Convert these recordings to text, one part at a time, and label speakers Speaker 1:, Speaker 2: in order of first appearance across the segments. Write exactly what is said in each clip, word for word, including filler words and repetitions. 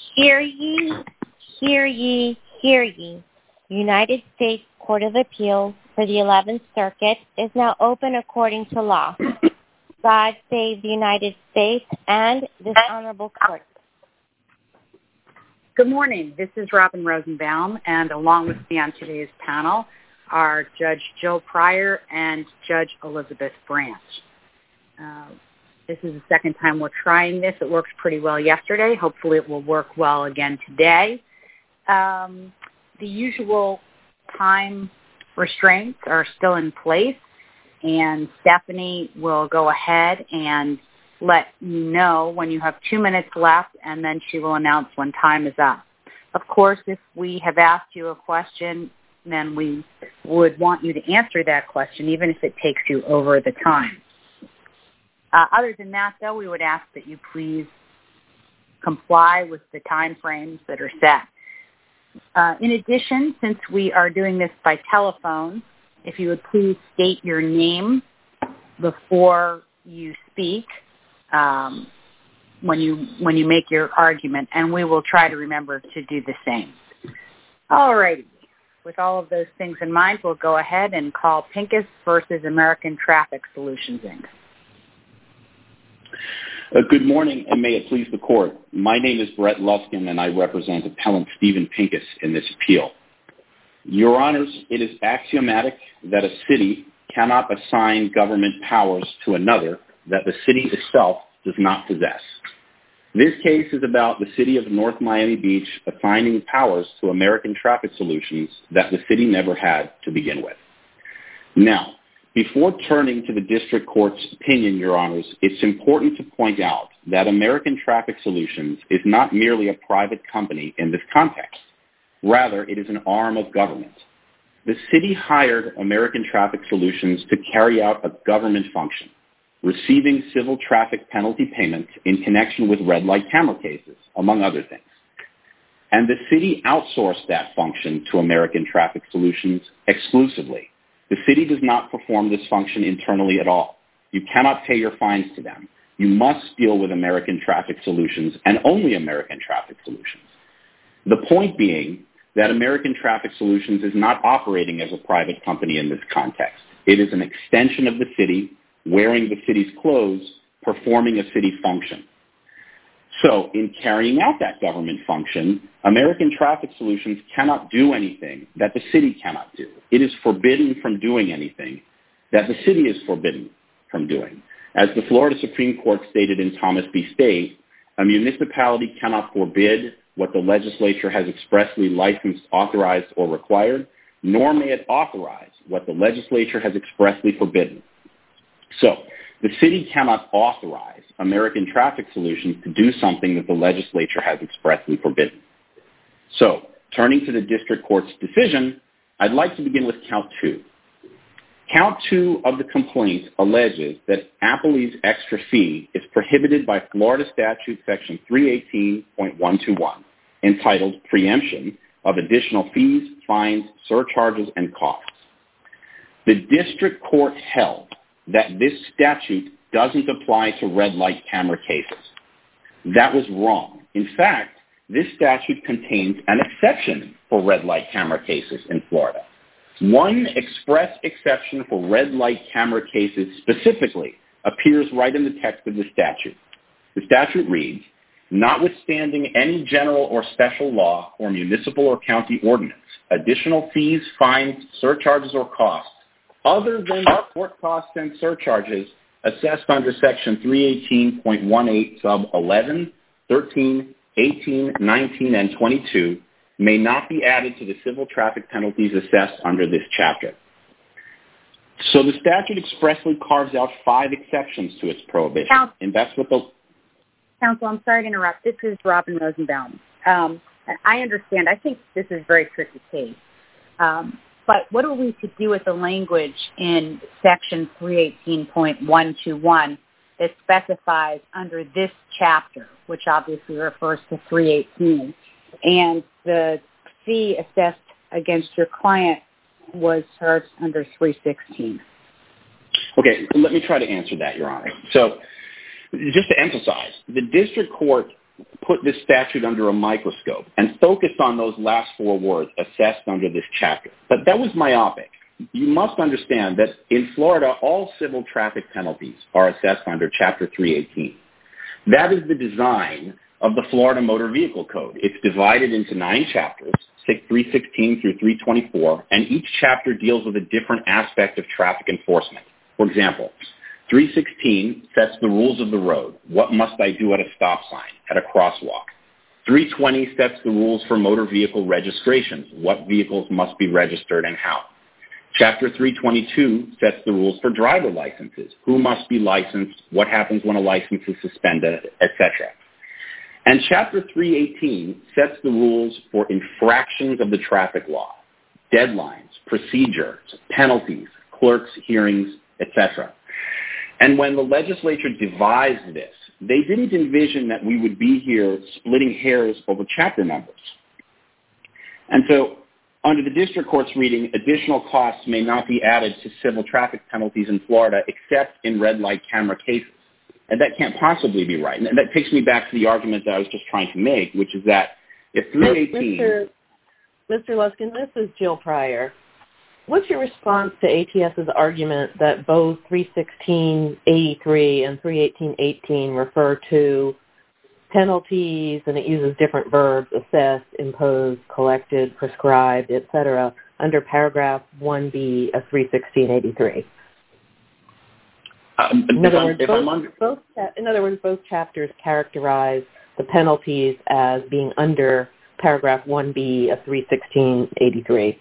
Speaker 1: Hear ye, hear ye, hear ye. The United States Court of Appeals for the eleventh Circuit is now open according to law. God save the United States and this honorable court.
Speaker 2: Good morning. This is Robin Rosenbaum, and along with me on today's panel are Judge Joe Pryor and Judge Elizabeth Branch. Uh, this is the second time we're trying this. It worked pretty well yesterday. Hopefully it will work well again today. Um, the usual time restraints are still in place, and Stephanie will go ahead and let you know when you have two minutes left, and then she will announce when time is up. Of course, if we have asked you a question, then we would want you to answer that question, even if it takes you over the time. Uh, other than that, though, we would ask that you please comply with the time frames that are set. Uh, in addition, since we are doing this by telephone, if you would please state your name before you speak um, when you when you make your argument, and we will try to remember to do the same. All righty. With all of those things in mind, we'll go ahead and call Pincus versus American Traffic Solutions, Incorporated.
Speaker 3: Uh, good morning, and may it please the Court. My name is Brett Luskin, and I represent Appellant Stephen Pincus in this appeal. Your Honors, it is axiomatic that a city cannot assign government powers to another that the city itself does not possess. This case is about the city of North Miami Beach assigning powers to American Traffic Solutions that the city never had to begin with. Now, before turning to the district court's opinion, Your Honors, it's important to point out that American Traffic Solutions is not merely a private company in this context. Rather, it is an arm of government. The city hired American Traffic Solutions to carry out a government function, receiving civil traffic penalty payments in connection with red light camera cases, among other things. And the city outsourced that function to American Traffic Solutions exclusively. The city does not perform this function internally at all. You cannot pay your fines to them. You must deal with American Traffic Solutions and only American Traffic Solutions. The point being that American Traffic Solutions is not operating as a private company in this context. It is an extension of the city, wearing the city's clothes, performing a city function. So, in carrying out that government function, American Traffic Solutions cannot do anything that the city cannot do. It is forbidden from doing anything that the city is forbidden from doing. As the Florida Supreme Court stated in Thomas v. State, a municipality cannot forbid what the legislature has expressly licensed, authorized, or required, nor may it authorize what the legislature has expressly forbidden. So, the city cannot authorize American Traffic Solutions to do something that the legislature has expressly forbidden. So, turning to the district court's decision, I'd like to begin with count two. Count two of the complaint alleges that Appley's extra fee is prohibited by Florida Statute Section three eighteen point one two one, entitled Preemption of Additional Fees, Fines, Surcharges, and Costs. The district court held that this statute doesn't apply to red light camera cases. That was wrong. In fact, this statute contains an exception for red light camera cases in Florida. One express exception for red light camera cases specifically appears right in the text of the statute. The statute reads, notwithstanding any general or special law or municipal or county ordinance, additional fees, fines, surcharges, or costs other than the court costs and surcharges assessed under Section three eighteen point one eight sub eleven, thirteen, eighteen, nineteen, and twenty-two may not be added to the civil traffic penalties assessed under this chapter. So the statute expressly carves out five exceptions to its prohibition.
Speaker 2: Counsel,
Speaker 3: and that's what the...
Speaker 2: Counsel, I'm sorry to interrupt. This is Robin Rosenbaum. Um, I understand. I think this is a very tricky case. Um, But what are we to do with the language in Section three eighteen point one two one that specifies under this chapter, which obviously refers to three eighteen, and the fee assessed against your client was charged under three sixteen?
Speaker 3: Okay, let me try to answer that, Your Honor. So just to emphasize, the district court put this statute under a microscope and focused on those last four words, assessed under this chapter. But that was myopic. You must understand that in Florida, all civil traffic penalties are assessed under Chapter three eighteen. That is the design of the Florida Motor Vehicle Code. It's divided into nine chapters, three sixteen through three twenty-four, and each chapter deals with a different aspect of traffic enforcement. For example, three sixteen sets the rules of the road. What must I do at a stop sign, at a crosswalk? three twenty sets the rules for motor vehicle registrations. What vehicles must be registered and how? Chapter three twenty-two sets the rules for driver licenses. Who must be licensed? What happens when a license is suspended, et cetera. And Chapter three eighteen sets the rules for infractions of the traffic law, deadlines, procedures, penalties, clerks' hearings, et cetera. And when the legislature devised this, they didn't envision that we would be here splitting hairs over chapter numbers. And so, under the district court's reading, additional costs may not be added to civil traffic penalties in Florida except in red light camera cases. And that can't possibly be right. And that takes me back to the argument that I was just trying to make, which is that if three eighteen...
Speaker 4: Mister Mister Luskin, this is Jill Pryor. What's your response to ATS's argument that both three sixteen eighty-three and three eighteen eighteen refer to penalties, and it uses different verbs, assessed, imposed, collected, prescribed, et cetera, under paragraph one B of three sixteen eighty-three?
Speaker 3: Um,
Speaker 4: in, other words, both,
Speaker 3: under...
Speaker 4: both, in other words, both chapters characterize the penalties as being under paragraph one B of three sixteen eighty-three.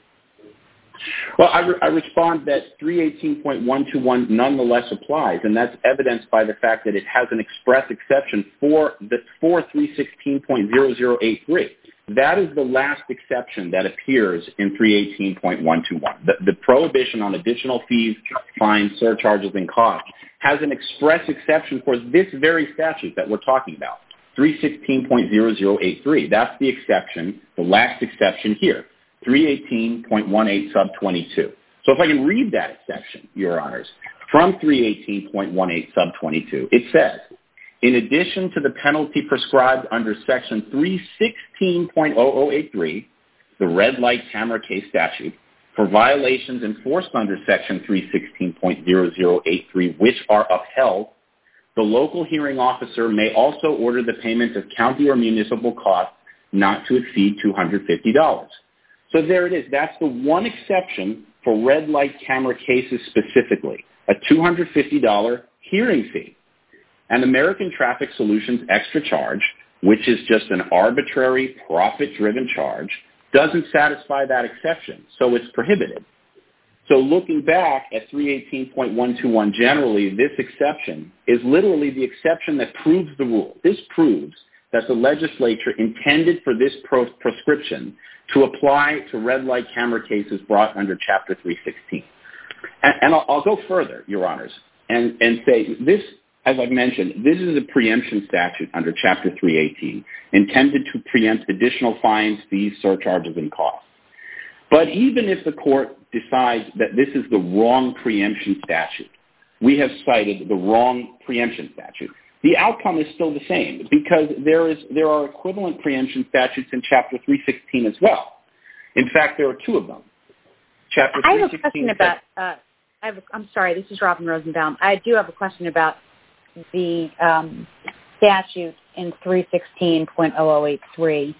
Speaker 3: Well, I, re- I respond that three eighteen point one twenty-one nonetheless applies, and that's evidenced by the fact that it has an express exception for the for three sixteen point zero zero eight three. That is the last exception that appears in three eighteen point one twenty-one. The, the prohibition on additional fees, fines, surcharges, and costs has an express exception for this very statute that we're talking about, three sixteen point zero zero eight three. That's the exception, the last exception here. three eighteen point eighteen sub twenty-two. So if I can read that exception, Your Honors, from three eighteen point eighteen sub twenty-two, it says, in addition to the penalty prescribed under section three sixteen point zero zero eight three, the red light camera case statute, for violations enforced under section three sixteen point zero zero eight three, which are upheld, the local hearing officer may also order the payment of county or municipal costs not to exceed two hundred fifty dollars. So there it is. That's the one exception for red light camera cases specifically, a two hundred fifty dollars hearing fee. And American Traffic Solutions extra charge, which is just an arbitrary profit-driven charge, doesn't satisfy that exception, so it's prohibited. So looking back at three eighteen point one twenty-one generally, this exception is literally the exception that proves the rule. This proves that the legislature intended for this pro- prescription to apply to red light camera cases brought under Chapter three sixteen. And, and I'll, I'll go further, Your Honors, and, and say this, as I've mentioned, this is a preemption statute under Chapter three eighteen, intended to preempt additional fines, fees, surcharges, and costs. But even if the court decides that this is the wrong preemption statute, we have cited the wrong preemption statute, the outcome is still the same because there is there are equivalent preemption statutes in Chapter three sixteen as well. In fact, there are two of them. Chapter
Speaker 2: I have a question about. Uh, I have a, I'm sorry, this is Robin Rosenbaum. I do have a question about the um, statute in three sixteen point zero zero eight three.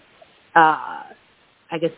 Speaker 2: Uh, I guess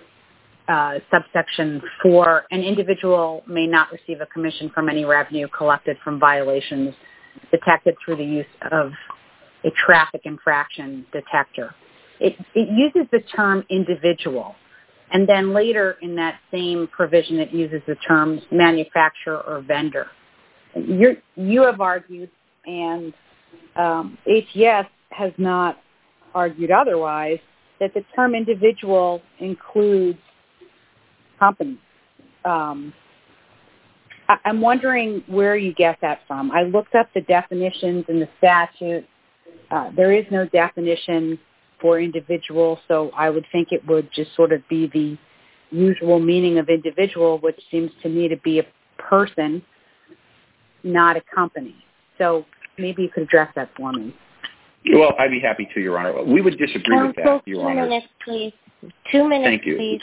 Speaker 2: uh, subsection four: an individual may not receive a commission from any revenue collected from violations detected through the use of a traffic infraction detector. It, it uses the term individual, and then later in that same provision it uses the terms manufacturer or vendor. You're, you have argued, and um, A T S has not argued otherwise, that the term individual includes companies. Um, I'm wondering where you get that from. I looked up the definitions in the statute. Uh, there is no definition for individual, so I would think it would just sort of be the usual meaning of individual, which seems to me to be a person, not a company. So maybe you could address that for me.
Speaker 3: Well, I'd be happy to, Your Honor. We would disagree
Speaker 1: Counsel,
Speaker 3: with that, Your
Speaker 1: two
Speaker 3: Honor.
Speaker 1: Two minutes, please. Two minutes,
Speaker 3: Thank you.
Speaker 1: please.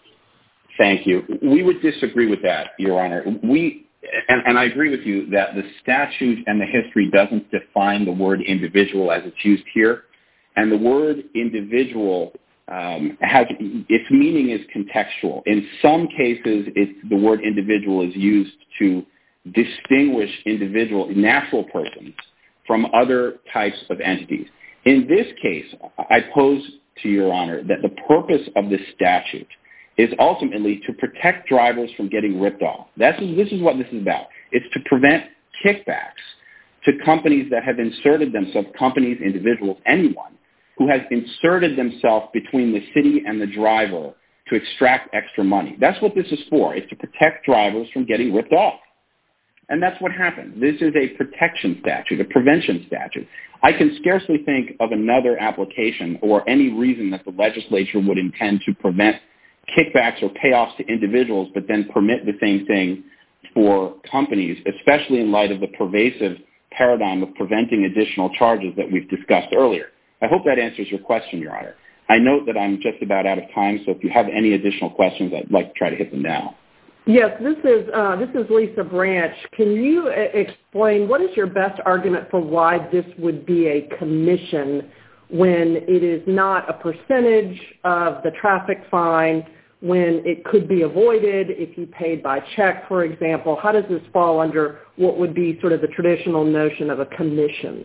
Speaker 3: Thank you. We would disagree with that, Your Honor. We, and, and I agree with you that the statute and the history doesn't define the word individual as it's used here. And the word individual um, has, its meaning is contextual. In some cases, it's, the word individual is used to distinguish individual, natural persons from other types of entities. In this case, I pose to Your Honor that the purpose of this statute is ultimately to protect drivers from getting ripped off. That's, this is what this is about. It's to prevent kickbacks to companies that have inserted themselves, companies, individuals, anyone who has inserted themselves between the city and the driver to extract extra money. That's what this is for. It's to protect drivers from getting ripped off. And that's what happened. This is a protection statute, a prevention statute. I can scarcely think of another application or any reason that the legislature would intend to prevent kickbacks or payoffs to individuals, but then permit the same thing for companies, especially in light of the pervasive paradigm of preventing additional charges that we've discussed earlier. I hope that answers your question, Your Honor. I note that I'm just about out of time, so if you have any additional questions, I'd like to try to hit them now.
Speaker 5: Yes, this is uh, this is Lisa Branch. Can you uh, explain what is your best argument for why this would be a commission when it is not a percentage of the traffic fine, when it could be avoided if you paid by check, for example? How does this fall under what would be sort of the traditional notion of a commission?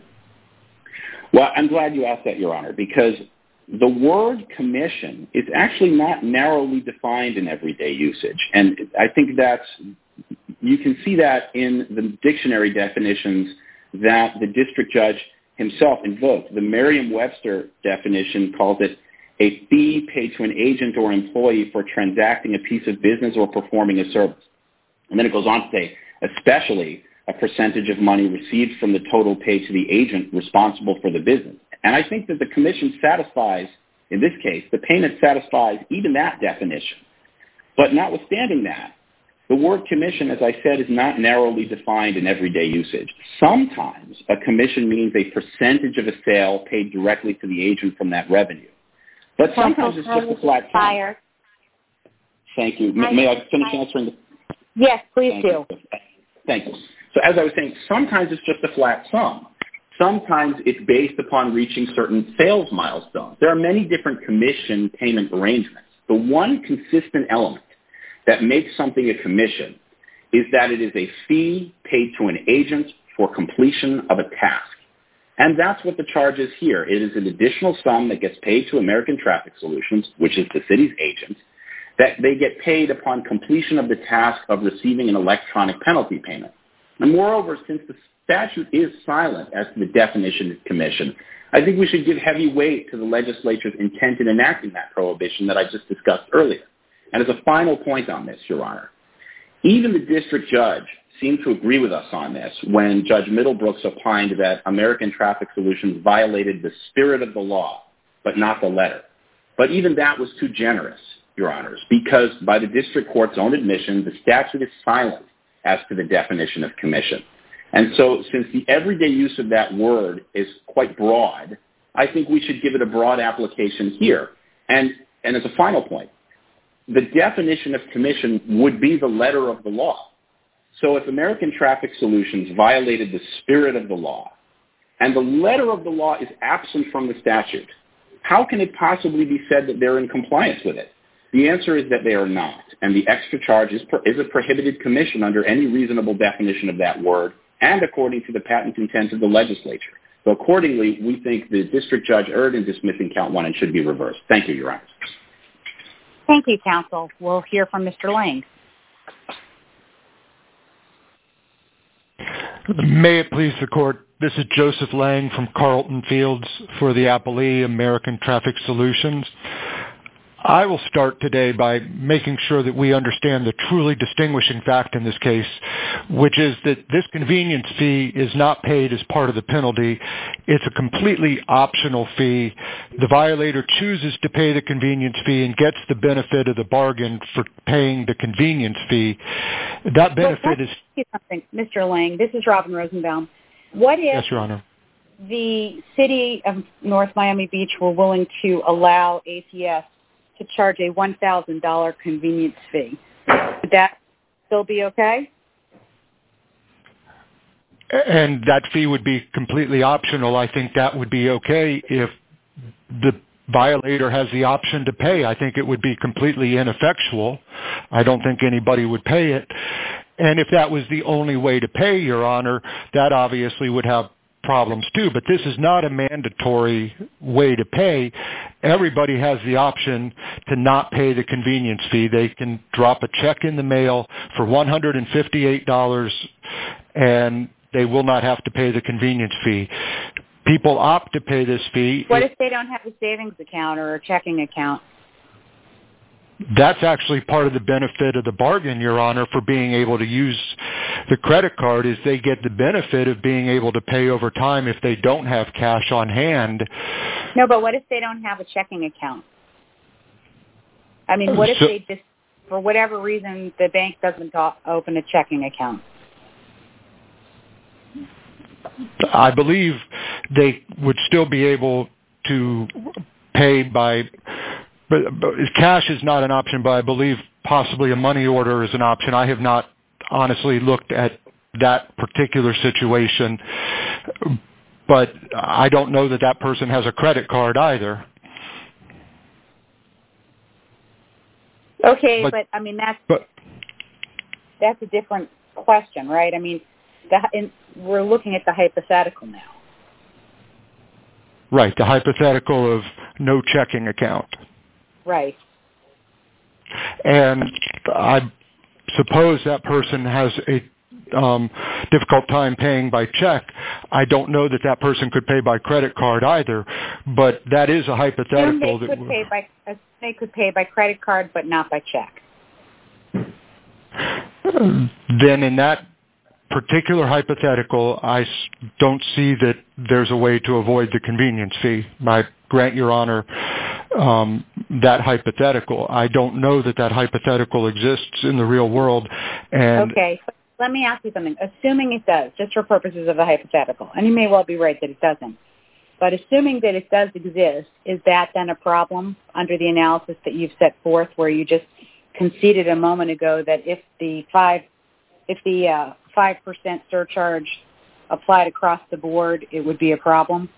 Speaker 3: Well, I'm glad you asked that, Your Honor, because the word commission is actually not narrowly defined in everyday usage. And I think that's, you can see that in the dictionary definitions that the district judge himself invoked. The Merriam-Webster definition calls it a fee paid to an agent or employee for transacting a piece of business or performing a service. And then it goes on to say, especially a percentage of money received from the total paid to the agent responsible for the business. And I think that the commission satisfies, in this case, the payment satisfies even that definition. But notwithstanding that, the word commission, as I said, is not narrowly defined in everyday usage. Sometimes a commission means a percentage of a sale paid directly to the agent from that revenue. But sometimes it's just a flat sum. Thank you. May, may I finish answering? The...
Speaker 1: Yes, please
Speaker 3: Thank
Speaker 1: do.
Speaker 3: You. Thank you. So as I was saying, sometimes it's just a flat sum. Sometimes it's based upon reaching certain sales milestones. There are many different commission payment arrangements. The one consistent element that makes something a commission is that it is a fee paid to an agent for completion of a task. And that's what the charge is here. It is an additional sum that gets paid to American Traffic Solutions, which is the city's agent, that they get paid upon completion of the task of receiving an electronic penalty payment. And moreover, since the statute is silent as to the definition of commission, I think we should give heavy weight to the legislature's intent in enacting that prohibition that I just discussed earlier. And as a final point on this, Your Honor, even the district judge seemed to agree with us on this when Judge Middlebrooks opined that American Traffic Solutions violated the spirit of the law, but not the letter. But even that was too generous, Your Honors, because by the district court's own admission, the statute is silent as to the definition of commission. And so since the everyday use of that word is quite broad, I think we should give it a broad application here. And, and as a final point, the definition of commission would be the letter of the law. So if American Traffic Solutions violated the spirit of the law, and the letter of the law is absent from the statute, how can it possibly be said that they're in compliance with it? The answer is that they are not, and the extra charge is, is a prohibited commission under any reasonable definition of that word, and according to the patent intent of the legislature. So accordingly, we think the district judge erred in dismissing count one and should be reversed. Thank you, Your Honor.
Speaker 2: Thank you, counsel. We'll hear from Mister Lang.
Speaker 6: May it please the court, this is Joseph Lang from Carlton Fields for the Appellee American Traffic Solutions. I will start today by making sure that we understand the truly distinguishing fact in this case, which is that this convenience fee is not paid as part of the penalty. It's a completely optional fee. The violator chooses to pay the convenience fee and gets the benefit of the bargain for paying the convenience fee. That benefit is...
Speaker 2: Something, Mister Lang, this is Robin Rosenbaum. What if,
Speaker 6: yes, Your Honor.
Speaker 2: the city of North Miami Beach were willing to allow A T S to charge a one thousand dollars convenience fee, would that still be okay?
Speaker 6: And that fee would be completely optional. I think that would be okay if the violator has the option to pay. I think it would be completely ineffectual. I don't think anybody would pay it. And if that was the only way to pay, Your Honor, that obviously would have problems too. But this is not a mandatory way to pay. Everybody has the option to not pay the convenience fee. They can drop a check in the mail for one hundred fifty-eight dollars and they will not have to pay the convenience fee. People opt to pay this fee.
Speaker 2: What if they don't have a savings account or a checking account?
Speaker 6: That's actually part of the benefit of the bargain, Your Honor, for being able to use the credit card is they get the benefit of being able to pay over time if they don't have cash on hand.
Speaker 2: No, but what if they don't have a checking account? I mean, what if so, they just, for whatever reason, the bank doesn't open a checking account?
Speaker 6: I believe they would still be able to pay by, but, but cash is not an option, but I believe possibly a money order is an option. I have not honestly looked at that particular situation, but I don't know that that person has a credit card either.
Speaker 2: Okay, but, but I mean, that's, but, that's a different question, right? I mean, the, in, we're looking at the hypothetical now.
Speaker 6: Right, the hypothetical of no checking account.
Speaker 2: Right.
Speaker 6: And I suppose that person has a um, difficult time paying by check. I don't know that that person could pay by credit card either, but that is a hypothetical.
Speaker 2: They
Speaker 6: that
Speaker 2: could pay by they could pay by credit card, but not by check.
Speaker 6: Then in that particular hypothetical, I don't see that there's a way to avoid the convenience fee. I grant Your Honor um, that hypothetical. I don't know that that hypothetical exists in the real world. And
Speaker 2: okay, so let me ask you something. Assuming it does, just for purposes of a hypothetical, and you may well be right that it doesn't, but assuming that it does exist, is that then a problem under the analysis that you've set forth, where you just conceded a moment ago that if the five, if the uh, five percent surcharge applied across the board, it would be a problem?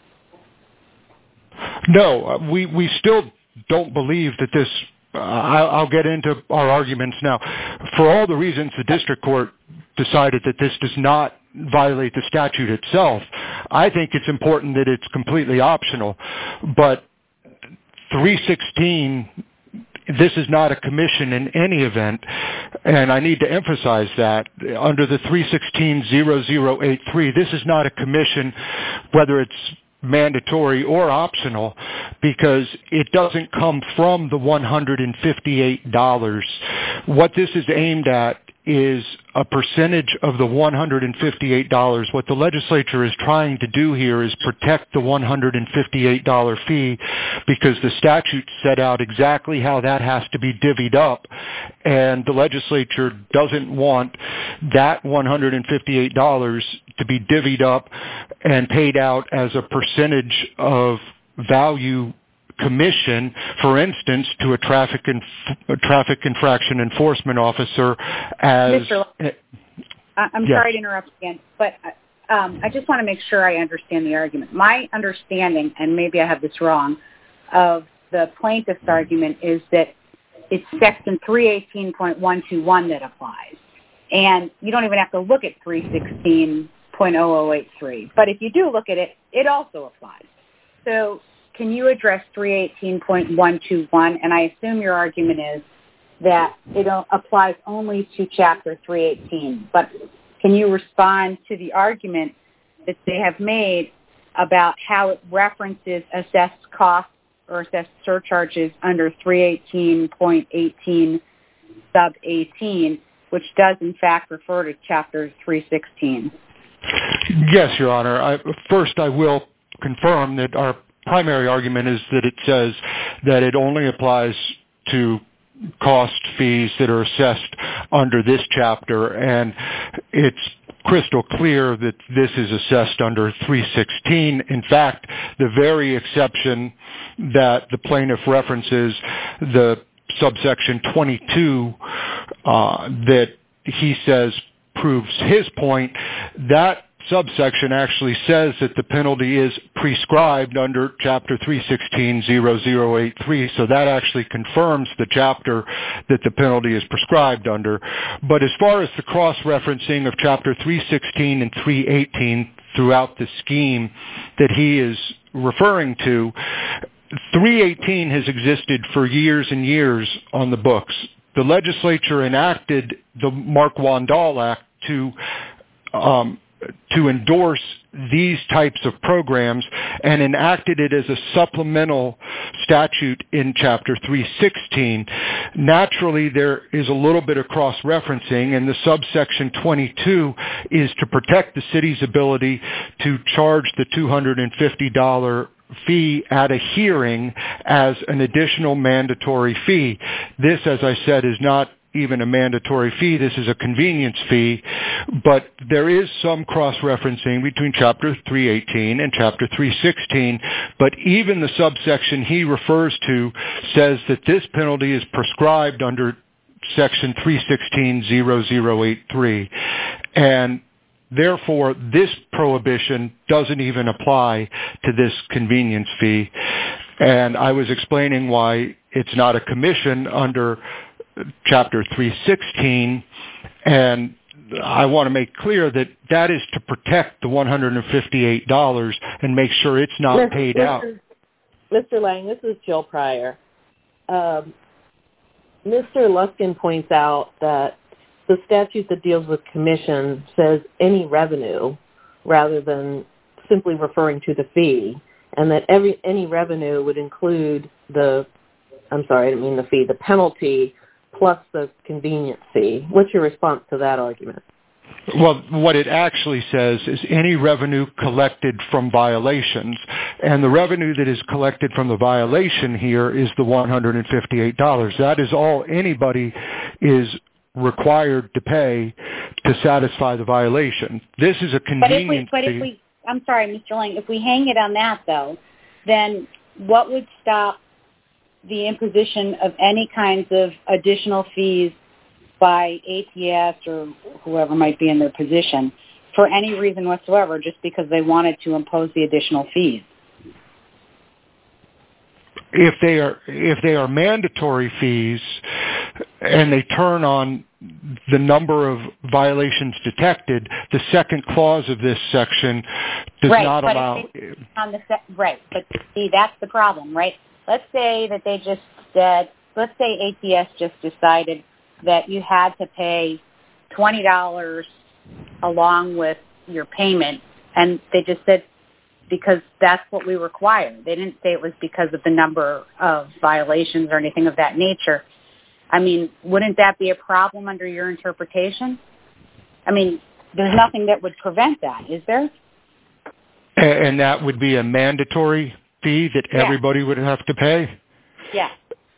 Speaker 6: No, we, we still don't believe that this, uh, I'll, I'll get into our arguments now. For all the reasons the district court decided that this does not violate the statute itself, I think it's important that it's completely optional. But three sixteen, this is not a commission in any event, and I need to emphasize that. Under the three sixteen zero zero eight three, this is not a commission, whether it's mandatory or optional, because it doesn't come from the one hundred fifty-eight dollars. What this is aimed at is a percentage of the one hundred fifty-eight dollars. What the legislature is trying to do here is protect the one hundred fifty-eight dollars fee, because the statute set out exactly how that has to be divvied up, and the legislature doesn't want that one hundred fifty-eight dollars to be divvied up and paid out as a percentage of value commission, for instance, to a traffic inf- a traffic infraction enforcement officer. As
Speaker 2: Mister L- I'm
Speaker 6: yes.
Speaker 2: sorry to interrupt again, but um, I just want to make sure I understand the argument. My understanding, and maybe I have this wrong, of the plaintiff's argument is that it's Section three eighteen point one two one that applies, and you don't even have to look at three sixteen point zero zero eight three. But if you do look at it, it also applies. So can you address three eighteen point one two one? And I assume your argument is that it applies only to Chapter three eighteen. But can you respond to the argument that they have made about how it references assessed costs or assessed surcharges under three eighteen point eighteen sub eighteen, which does in fact refer to Chapter three sixteen?
Speaker 6: Yes, Your Honor. I, first, I will confirm that our primary argument is that it says that it only applies to cost fees that are assessed under this chapter, and it's crystal clear that this is assessed under three sixteen. In fact, the very exception that the plaintiff references, the subsection twenty-two, uh, that he says proves his point, that subsection actually says that the penalty is prescribed under Chapter three sixteen dash zero zero eight three, so that actually confirms the chapter that the penalty is prescribed under. But as far as the cross-referencing of Chapter three sixteen and three eighteen throughout the scheme that he is referring to, three eighteen has existed for years and years on the books. The legislature enacted the Mark Wandall Act to um, to endorse these types of programs and enacted it as a supplemental statute in Chapter three sixteen. Naturally, there is a little bit of cross-referencing, and the subsection twenty-two is to protect the city's ability to charge the two hundred fifty dollars fee at a hearing as an additional mandatory fee. This, as I said, is not even a mandatory fee. This is a convenience fee, but there is some cross-referencing between Chapter three eighteen and Chapter three sixteen, but even the subsection he refers to says that this penalty is prescribed under Section three sixteen dash zero zero eight three, and therefore this prohibition doesn't even apply to this convenience fee. And I was explaining why it's not a commission under Chapter three sixteen, and I want to make clear that that is to protect the one hundred fifty-eight dollars and make sure it's not Mister paid Mister out.
Speaker 4: Mister Lang, this is Jill Pryor. Um, Mister Luskin points out that the statute that deals with commission says any revenue rather than simply referring to the fee, and that every any revenue would include the, I'm sorry, I didn't mean the fee, the penalty plus the convenience fee. What's your response to that argument?
Speaker 6: Well, what it actually says is any revenue collected from violations, and the revenue that is collected from the violation here is the one hundred fifty-eight dollars. That is all anybody is required to pay to satisfy the violation. This is a convenience
Speaker 2: but if we, but
Speaker 6: fee.
Speaker 2: if we, I'm sorry, Mister Lang, if we hang it on that, though, then what would stop the imposition of any kinds of additional fees by A T S or whoever might be in their position for any reason whatsoever, just because they wanted to impose the additional fees?
Speaker 6: If they are if they are mandatory fees and they turn on the number of violations detected, the second clause of this section does
Speaker 2: right,
Speaker 6: not
Speaker 2: but
Speaker 6: allow.
Speaker 2: If they, on the se- right, but see, that's the problem, right? Let's say that they just said, let's say A T S just decided that you had to pay twenty dollars along with your payment, and they just said because that's what we require. They didn't say it was because of the number of violations or anything of that nature. I mean, wouldn't that be a problem under your interpretation? I mean, there's nothing that would prevent that, is there?
Speaker 6: And that would be a mandatory fee that
Speaker 2: yeah.
Speaker 6: everybody would have to pay?
Speaker 2: Yeah.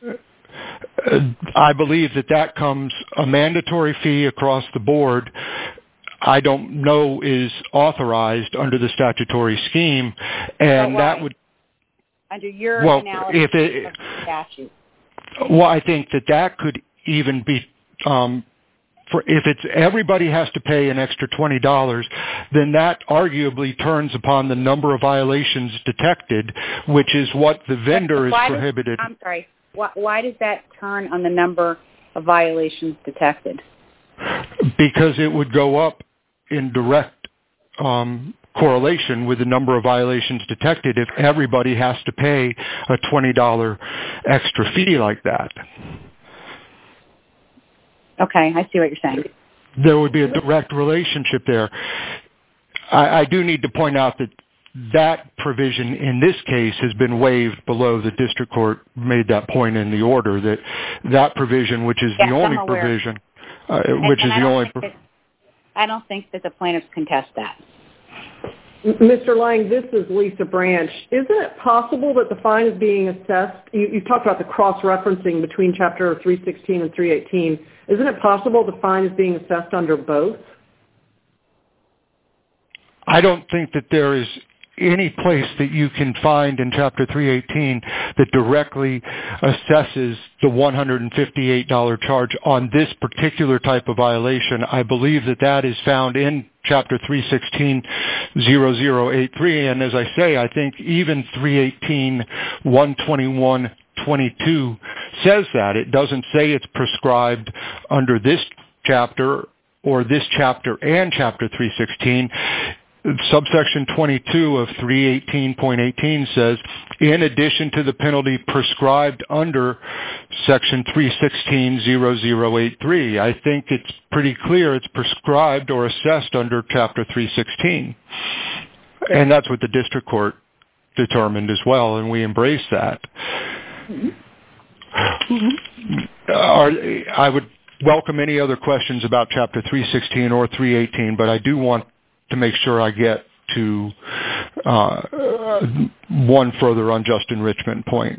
Speaker 6: I believe that that comes a mandatory fee across the board. I don't know is authorized under the statutory scheme, and that would
Speaker 2: under your
Speaker 6: well,
Speaker 2: analysis
Speaker 6: if it,
Speaker 2: of the statute.
Speaker 6: Well, I think that that could even be um, for if it's everybody has to pay an extra twenty dollars, then that arguably turns upon the number of violations detected, which is what the vendor is prohibited.
Speaker 2: Does, I'm sorry. Why, why does that turn on the number of violations detected?
Speaker 6: Because it would go up in direct um, correlation with the number of violations detected if everybody has to pay a twenty dollars extra fee like that.
Speaker 2: Okay, I see what you're saying.
Speaker 6: There would be a direct relationship there. I, I do need to point out that that provision in this case has been waived below. The district court made that point in the order that that provision, which is
Speaker 2: yes,
Speaker 6: the only provision, uh,
Speaker 2: and,
Speaker 6: which
Speaker 2: and
Speaker 6: is
Speaker 2: I
Speaker 6: the only.
Speaker 2: That, I don't think that the plaintiffs contest that.
Speaker 5: Mister Lang, this is Lisa Branch. Isn't it possible that the fine is being assessed? You, you talked about the cross-referencing between Chapter three sixteen and three eighteen. Isn't it possible the fine is being assessed under both?
Speaker 6: I don't think that there is any place that you can find in Chapter three eighteen that directly assesses the one hundred fifty-eight dollars charge on this particular type of violation. I believe that that is found in Chapter three sixteen dash zero zero eight three, and as I say, I think even three eighteen dash one twenty-one twenty-two says that. It doesn't say it's prescribed under this chapter or this chapter and Chapter three sixteen. Subsection twenty-two of three eighteen point eighteen says, in addition to the penalty prescribed under Section three sixteen dash zero zero eight three. I think it's pretty clear it's prescribed or assessed under Chapter three sixteen. And that's what the district court determined as well, and we embrace that. Mm-hmm. Are, I would welcome any other questions about Chapter three sixteen or three eighteen, but I do want to make sure I get to uh, one further unjust enrichment point.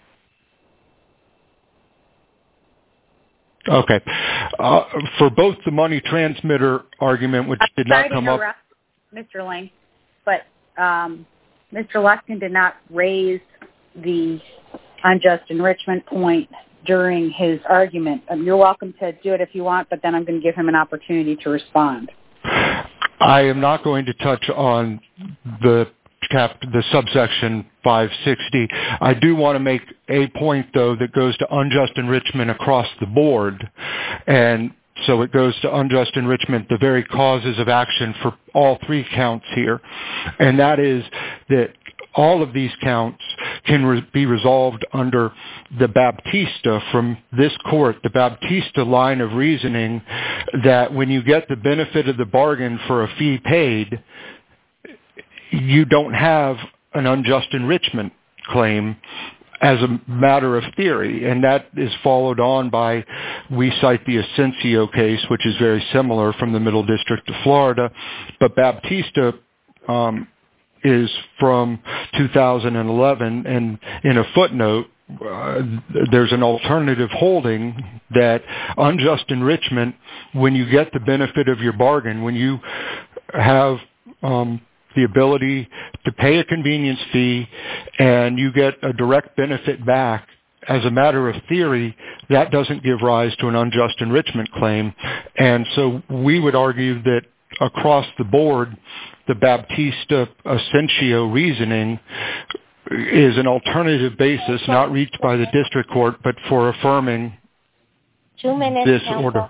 Speaker 6: Okay. Uh, for both the money transmitter argument, which did not come up...
Speaker 2: Mister Lang, but um, Mister Luskin did not raise the unjust enrichment point during his argument. Um, you're welcome to do it if you want, but then I'm going to give him an opportunity to respond.
Speaker 6: I am not going to touch on the cap, the subsection five sixty. I do want to make a point, though, that goes to unjust enrichment across the board. And so it goes to unjust enrichment, the very causes of action for all three counts here. And that is that all of these counts can re- be resolved under the Baptista from this court, the Baptista line of reasoning that when you get the benefit of the bargain for a fee paid, you don't have an unjust enrichment claim as a matter of theory. And that is followed on by, we cite the Asensio case, which is very similar from the Middle District of Florida. But Baptista um, is from two thousand eleven, and in a footnote, uh, there's an alternative holding that unjust enrichment, when you get the benefit of your bargain, when you have um, the ability to pay a convenience fee and you get a direct benefit back, as a matter of theory, that doesn't give rise to an unjust enrichment claim. And so we would argue that across the board, the Baptista Asensio reasoning is an alternative basis not reached by the district court, but for affirming
Speaker 1: Two minutes,
Speaker 6: this
Speaker 1: counsel.
Speaker 6: order.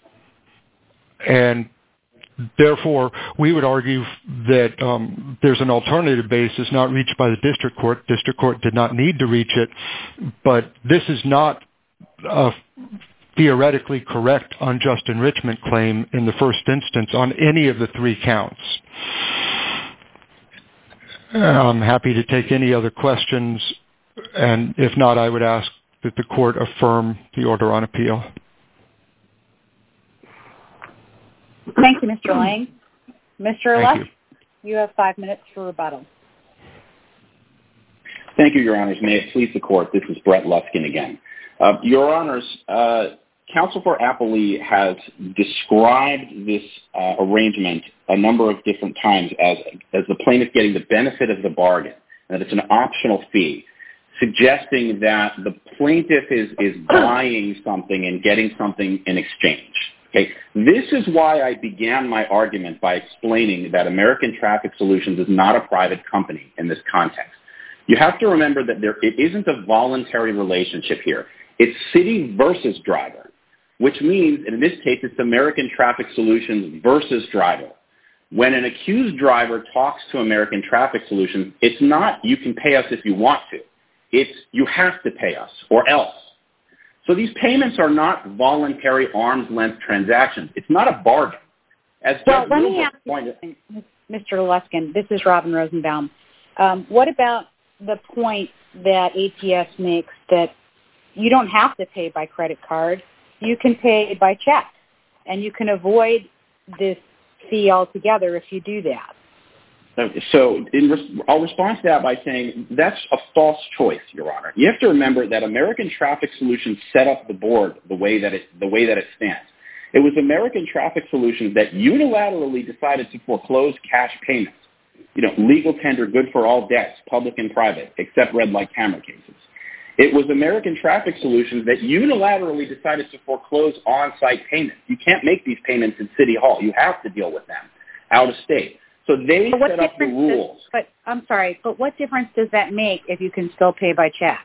Speaker 6: And therefore, we would argue that um, there's an alternative basis not reached by the district court. District court did not need to reach it, but this is not a theoretically correct unjust enrichment claim in the first instance on any of the three counts. I'm happy to take any other questions, and if not, I would ask that the court affirm the order on appeal.
Speaker 2: Thank you, Mister Lang. Mister
Speaker 6: Thank
Speaker 2: Lusk, you. you have five minutes for rebuttal.
Speaker 3: Thank you, Your Honors. May it please the court, this is Brett Luskin again. Uh, Your Honors, uh, Counsel for Appellee has described this uh, arrangement a number of different times as, as the plaintiff getting the benefit of the bargain, and that it's an optional fee, suggesting that the plaintiff is, is buying something and getting something in exchange. Okay. This is why I began my argument by explaining that American Traffic Solutions is not a private company in this context. You have to remember that there, it isn't a voluntary relationship here. It's city versus driver, which means, in this case, it's American Traffic Solutions versus driver. When an accused driver talks to American Traffic Solutions, it's not you can pay us if you want to. It's you have to pay us or else. So these payments are not voluntary arm's-length transactions. It's not a bargain. As
Speaker 2: well, let me ask you, Mister Luskin, this is Robin Rosenbaum. Um, what about the point that A T S makes that you don't have to pay by credit card, you can pay by check, and you can avoid this fee altogether if you do that?
Speaker 3: So in res- I'll respond to that by saying that's a false choice, Your Honor. You have to remember that American Traffic Solutions set up the board the way that it the way that it stands. It was American Traffic Solutions that unilaterally decided to foreclose cash payments. You know, legal tender good for all debts, public and private, except red light camera cases. It was American Traffic Solutions that unilaterally decided to foreclose on-site payments. You can't make these payments in City Hall. You have to deal with them out of state. So they set up the rules.
Speaker 2: Does, but I'm sorry, but what difference does that make if you can still pay by check?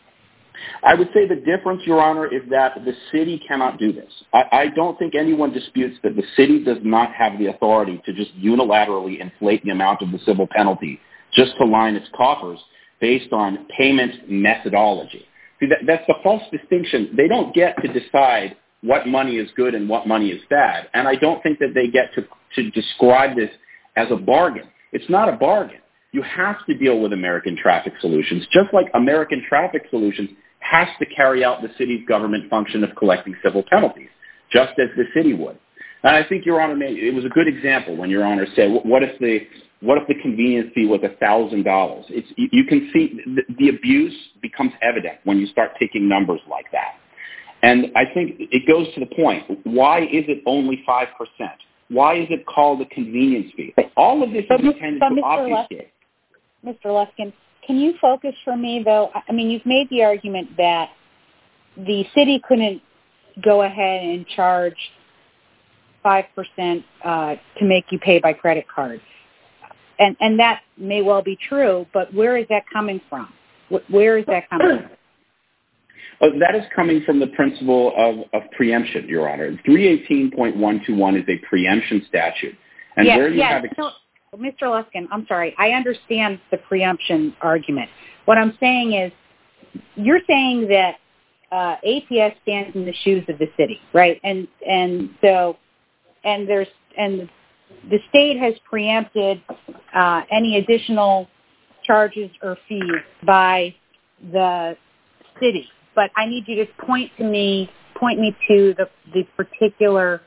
Speaker 3: I would say the difference, Your Honor, is that the city cannot do this. I, I don't think anyone disputes that the city does not have the authority to just unilaterally inflate the amount of the civil penalty just to line its coffers based on payment methodology. See, that, that's the false distinction. They don't get to decide what money is good and what money is bad, and I don't think that they get to, to describe this as a bargain. It's not a bargain. You have to deal with American Traffic Solutions, just like American Traffic Solutions has to carry out the city's government function of collecting civil penalties, just as the city would. And I think, Your Honor, made, it was a good example when Your Honor said, what if the what if the convenience fee was one thousand dollars? It's, you can see the, the abuse becomes evident when you start taking numbers like that. And I think it goes to the point, why is it only five percent? Why is it called a convenience fee? All of this is intended to obfuscate.
Speaker 2: Mister Luskin, can you focus for me, though? I mean, you've made the argument that the city couldn't go ahead and charge five percent uh, to make you pay by credit card. And, and that may well be true, but where is that coming from? Where is that coming from?
Speaker 3: Oh, that is coming from the principle of, of preemption, Your Honor. three eighteen point one two one is a preemption statute. And
Speaker 2: yes,
Speaker 3: where you
Speaker 2: yes.
Speaker 3: have ex-
Speaker 2: no, Mister Luskin, I'm sorry. I understand the preemption argument. What I'm saying is you're saying that uh, A T S stands in the shoes of the city, right? And and so and there's and the state has preempted uh, any additional charges or fees by the city. But I need you to point to me, point me to the, the particular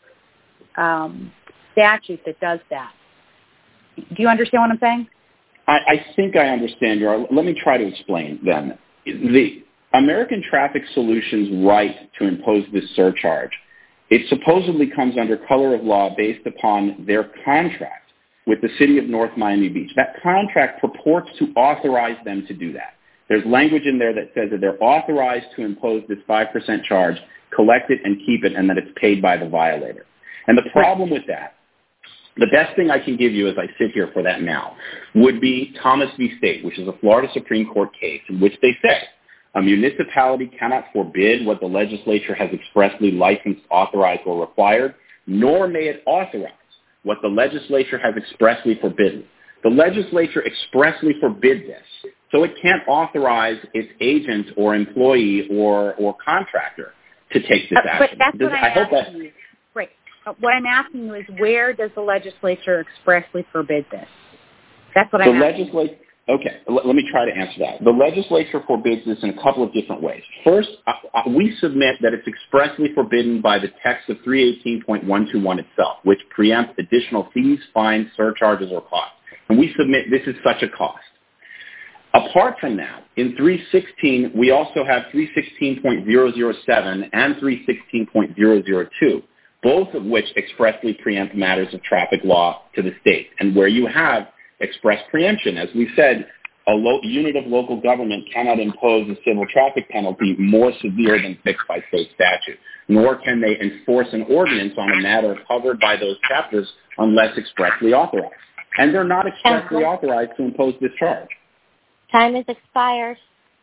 Speaker 2: um, statute that does that. Do you understand what I'm saying?
Speaker 3: I, I think I understand. Your, let me try to explain then. The American Traffic Solutions' right to impose this surcharge, it supposedly comes under color of law based upon their contract with the city of North Miami Beach. That contract purports to authorize them to do that. There's language in there that says that they're authorized to impose this five percent charge, collect it and keep it, and that it's paid by the violator. And the problem with that, the best thing I can give you as I sit here for that now, would be Thomas v. State, which is a Florida Supreme Court case in which they say a municipality cannot forbid what the legislature has expressly licensed, authorized, or required, nor may it authorize what the legislature has expressly forbidden. The legislature expressly forbid this, so it can't authorize its agent or employee or, or contractor to take this action.
Speaker 2: But that's
Speaker 3: Does,
Speaker 2: what
Speaker 3: I
Speaker 2: I'm
Speaker 3: hope
Speaker 2: asking
Speaker 3: that,
Speaker 2: you. Right. What I'm asking you is where does the legislature expressly forbid this? That's what
Speaker 3: the
Speaker 2: I'm asking.
Speaker 3: legislat- Okay, l- let me try to answer that. The legislature forbids this in a couple of different ways. First, uh, uh, we submit that it's expressly forbidden by the text of three eighteen point one two one itself, which preempts additional fees, fines, surcharges, or costs. And we submit this is such a cost. Apart from that, in three sixteen, we also have three sixteen point zero zero seven and three sixteen point zero zero two, both of which expressly preempt matters of traffic law to the state. And where you have express preemption, as we said, a lo- unit of local government cannot impose a civil traffic penalty more severe than fixed by state statute, nor can they enforce an ordinance on a matter covered by those chapters unless expressly authorized. And they're not expressly authorized to impose this charge.
Speaker 1: Time is expired.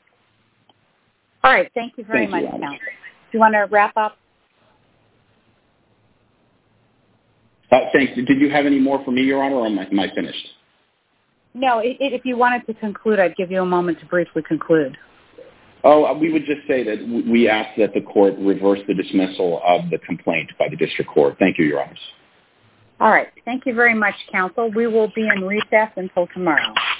Speaker 2: All right. Thank you very
Speaker 3: Thank
Speaker 2: much,
Speaker 3: you,
Speaker 2: Counsel. Do you want to wrap up?
Speaker 3: Uh, thanks. Did you have any more for me, Your Honor, or am I, am I finished?
Speaker 2: No, it, it, if you wanted to conclude, I'd give you a moment to briefly conclude.
Speaker 3: Oh, we would just say that we ask that the court reverse the dismissal of the complaint by the district court. Thank you, Your Honors.
Speaker 2: All right. Thank you very much, Counsel. We will be in recess until tomorrow.